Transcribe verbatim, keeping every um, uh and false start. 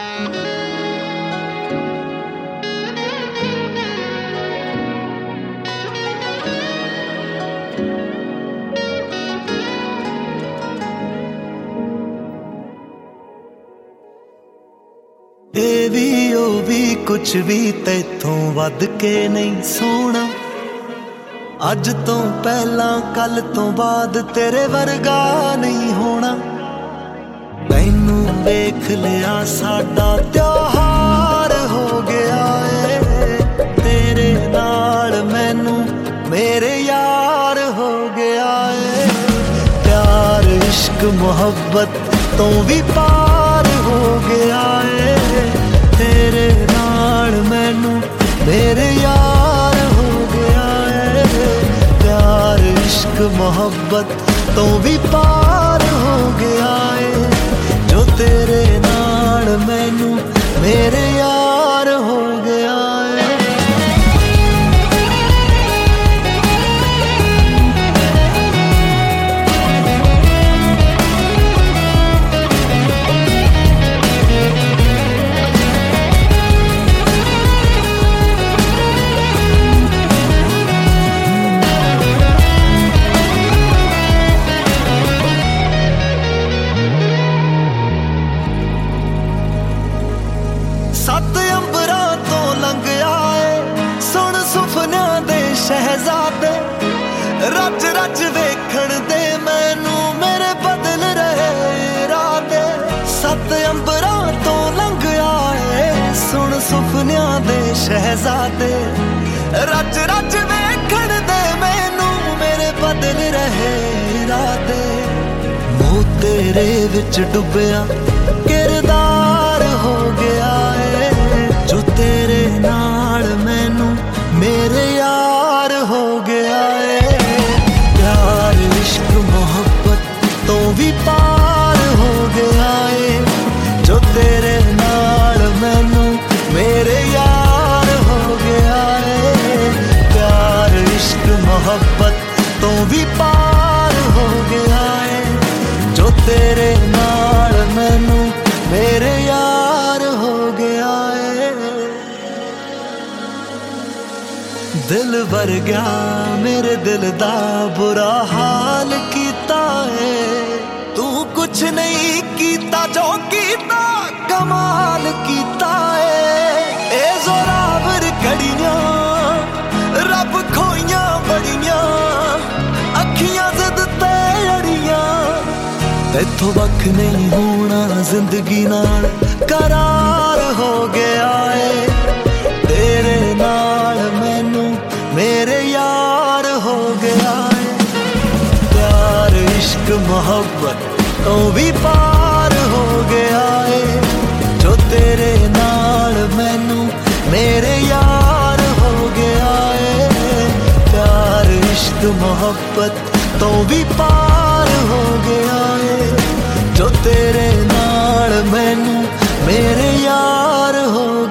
ਇਹ ਵੀ ਉਹ ਵੀ ਕੁਛ ਵੀ ਤੈਥੋਂ ਵੱਧ ਕੇ ਨਹੀਂ ਸੋਹਣਾ। ਅੱਜ ਤੋਂ ਪਹਿਲਾਂ ਕੱਲ ਤੋਂ ਬਾਅਦ ਤੇਰੇ ਵਰਗਾ ਨਹੀਂ ਹੋਣਾ। ਤੈਨੂੰ ਵੇਖ ਲਿਆ ਸਾਡਾ ਤਿਉਹਾਰ ਹੋ ਗਿਆ ਏ, ਤੇਰੇ ਨਾਲ ਮੈਨੂੰ ਮੇਰੇ ਯਾਰ ਹੋ ਗਿਆ ਏ। ਪਿਆਰ ਇਸ਼ਕ ਮੁਹੱਬਤ ਤੋਂ ਵੀ ਪਾਰ ਹੋ ਗਿਆ ਏ, ਤੇਰੇ ਨਾਲ ਮੈਨੂੰ ਮੇਰੇ ਯਾਰ ਹੋ ਗਿਆ ਏ। ਪਿਆਰ ਇਸ਼ਕ ਮੁਹੱਬਤ ਤੋਂ ਵੀ ਪਾਰ ਹੋ ਗਿਆ ਏ, ਜੋ ਤੇਰੇ ਨਾਲ ਮੈਨੂੰ ਮੇਰੇ ਯਾਰ ਹੋ ਗਿਆ ਏ। ਸੱਤ ਅੰਬਰਾਂ ਤੋਂ ਲੰਘ ਆਏ ਸੁਣ ਸੁਪਨਿਆਂ ਦੇ ਸ਼ਹਿਜ਼ਾਦੇ, ਰੱਜ ਰੱਜ ਵੇਖਣ ਦੇ ਮੈਨੂੰ ਮੇਰੇ ਬਦਲ ਰਹੇ ਇਰਾਦੇ। ਸੱਤ ਅੰਬਰਾਂ ਤੋਂ ਲੰਘ ਆਏ ਸੁਣ ਸੁਪਨਿਆਂ ਦੇ ਸ਼ਹਿਜ਼ਾਦੇ, ਰੱਜ ਰੱਜ ਵੇਖਣ ਦੇ ਮੈਨੂੰ ਮੇਰੇ ਬਦਲ ਰਹੇ ਇਰਾਦੇ। ਮੂੰਹ ਤੇਰੇ ਵਿੱਚ ਡੁੱਬਿਆ ਕਿਰਦਾਰ ਹੋ ਗਿਆ ਏ, ਜੋ ਤੇਰੇ ਨਾਲ ਮੈਨੂੰ ਮੇਰੇ ਯਾਰ ਹੋ ਗਿਆ ਏ। ਪਿਆਰ ਇਸ਼ਕ ਮੁਹੱਬਤ ਤੋਂ ਵੀ ਪਾਰ ਹੋ ਗਿਆ ਏ, ਜੋ ਤੇਰੇ ਨਾਲ ਮੈਨੂੰ ਮੇਰੇ ਯਾਰ ਹੋ ਗਿਆ ਏ। ਪਿਆਰ ਇਸ਼ਕ ਮੁਹੱਬਤ ਤੋਂ ਵੀ ਪਾਰ ਹੋ ਗਿਆ ਏ, ਜੋ ਤੇਰੇ ਨਾਲ ਮੈਨੂੰ ਮੇਰੇ ਯਾਰ ਹੋ ਗਿਆ ਏ। ਦਿਲ ਵਰ ਗਿਆ ਮੇਰੇ ਦਿਲ ਦਾ ਬੁਰਾ ਹਾਲ ਕੀਤਾ ਏ, ਤੂੰ ਕੁਛ ਨਹੀਂ ਕੀਤਾ ਜੋ ਕੀਤਾ ਕਮਾਲ ਕੀਤਾ ਏ। ਇਹ ਜ਼ੋਰਾਵਰ ਘੜੀਆਂ ਰੱਬ ਖੋਈਆਂ ਬੜੀਆਂ, ਅੱਖੀਆਂ ਜ਼ਿੱਦ ਤੇ ਅੜੀਆਂ। ਤੈਥੋਂ ਵੱਖ ਨਹੀਂ ਹੋਣਾ ਜ਼ਿੰਦਗੀ ਨਾਲ ਕਰਾਰ ਹੋ ਗਿਆ ਏ, ਤੇਰੇ ਨਾਲ ਮੈਨੂੰ ਮੇਰੇ ਯਾਰ ਹੋ ਗਿਆ ਏ। ਪਿਆਰ ਇਸ਼ਕ ਮੁਹੱਬਤ ਤੋਂ ਵੀ ਪਾਰ ਹੋ ਗਿਆ ਏ, ਜੋ ਤੇਰੇ ਨਾਲ ਮੈਨੂੰ ਮੇਰੇ ਯਾਰ ਹੋ ਗਿਆ ਏ। ਪਿਆਰ ਇਸ਼ਕ ਮੁਹੱਬਤ ਤੋਂ ਵੀ ਪਾਰ ਹੋ ਗਿਆ ਏ, ਜੋ ਤੇਰੇ ਨਾਲ ਮੈਨੂੰ ਮੇਰੇ ਯਾਰ ਹੋ